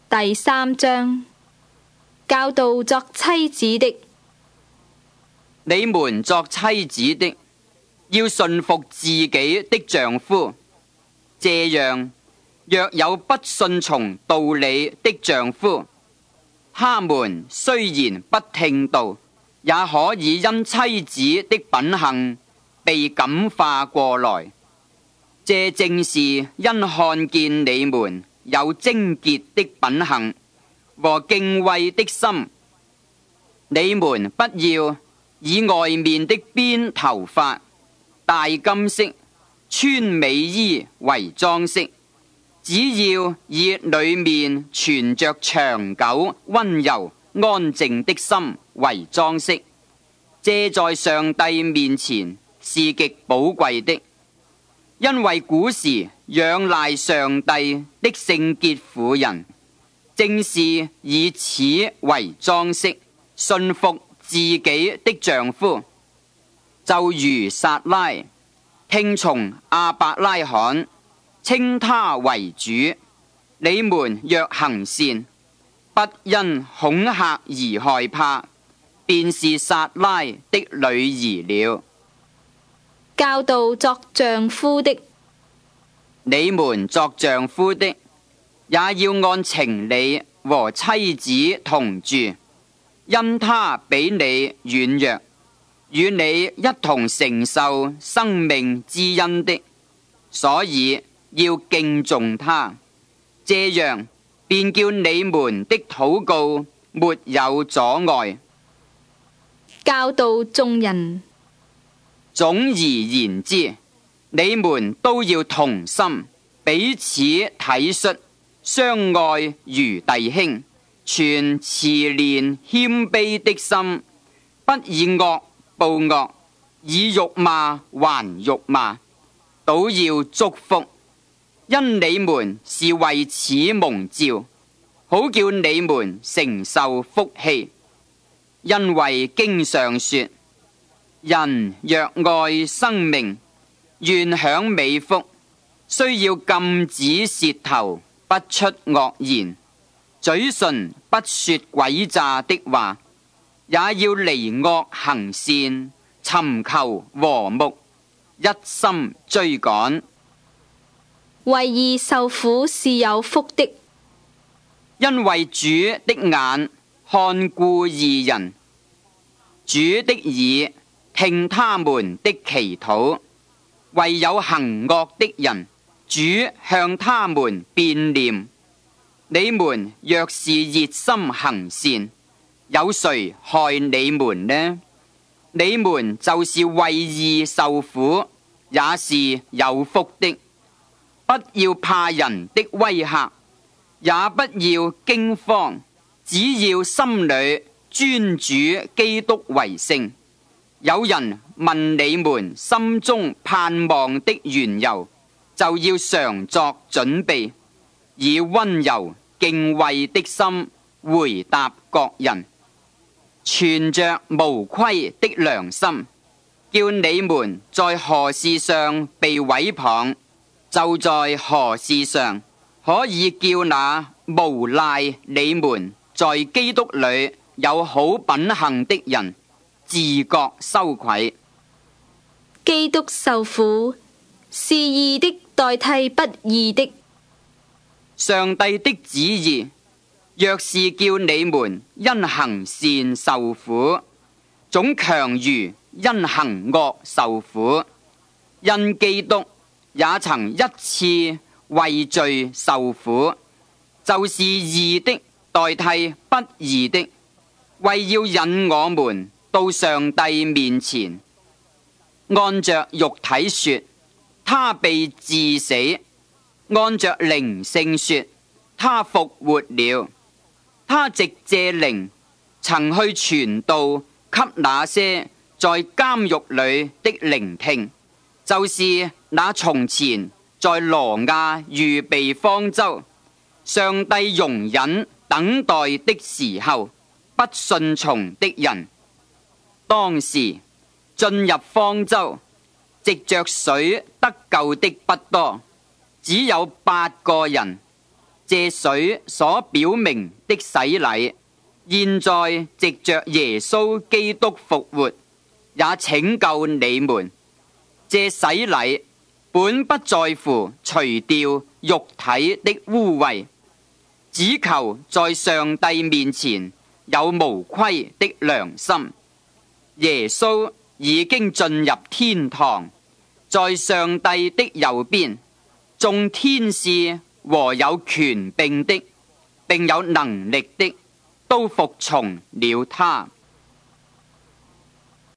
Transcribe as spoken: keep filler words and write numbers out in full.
第三章，教導作妻子的。 你們作妻子的，要順服自己的丈夫，這樣若有不順從道理的丈夫，他們雖然不聽道，也可以因妻子的品行被感化過來。這正是因看見你們有貞潔的品行和敬畏的心。你們不要以外面的辮頭髮、戴金飾、穿美衣為裝飾，只要以裏面存着長久溫柔安靜的心為裝飾。這在上帝面前是極寶貴的，因為古時仰賴上帝的聖潔婦人，正是以此為裝飾，順服自己的丈夫，就如撒拉聽從亞伯拉罕，稱他為主。你們若行善，不因恐嚇而害怕，便是撒拉的女兒了。 教導作丈夫的。 你們作丈夫的，也要按情理和妻子同住，因他比你軟弱，與你一同承受生命之恩的，所以要敬重他，這樣便叫你們的禱告沒有阻礙。 教導眾人。 總而言之，你們都要同心，彼此體恤，相愛如弟兄，存慈憐謙卑的心，不以惡報惡，以辱罵還辱罵，倒要祝福，因你們是為此蒙召，好叫你們承受福氣。因為經上說，人若愛生命，願享美福，需要禁止舌頭不出惡言，嘴唇不說詭詐的話，也要離惡行善，尋求和睦，一心追趕。 為義受苦是有福的， 因為主的眼看顧義人，主的耳聽他們的祈禱。唯有行惡的人，主向他們變臉。你們若是熱心行善，有誰害你們呢？你們就是為義受苦，也是有福的。不要怕人的威嚇，也不要驚慌，只要心裏尊主基督為聖。有人問你們心中盼望的緣由，就要常作準備，以溫柔敬畏的心回答各人，存着無虧的良心，叫你們在何事上被毀謗，就在何事上可以叫那誣賴你們在基督裏有好品行的人自覺羞愧。 基督受苦是義的代替不義的。 上帝的旨意若是叫你們因行善受苦，總強如因行惡受苦。因基督也曾一次為罪受苦，就是義的代替不義的，為要引我們到上帝面前。按着肉體說，他被治死；按着靈性說，他復活了。他藉這靈曾去傳道給那些在監獄裏的聆聽，就是那從前在羅亞預備方舟，上帝容忍等待的時候不順從的人。當時進入方舟，藉着水得救的不多，只有八個人。 借水所表明的洗禮，現在藉着耶穌基督復活，也拯救你們。借洗禮本不在乎除掉肉體的污穢，只求在上帝面前有無虧的良心。耶穌已經進入天堂，在上帝的右邊，眾天使和有權柄的並有能力的都服從了他。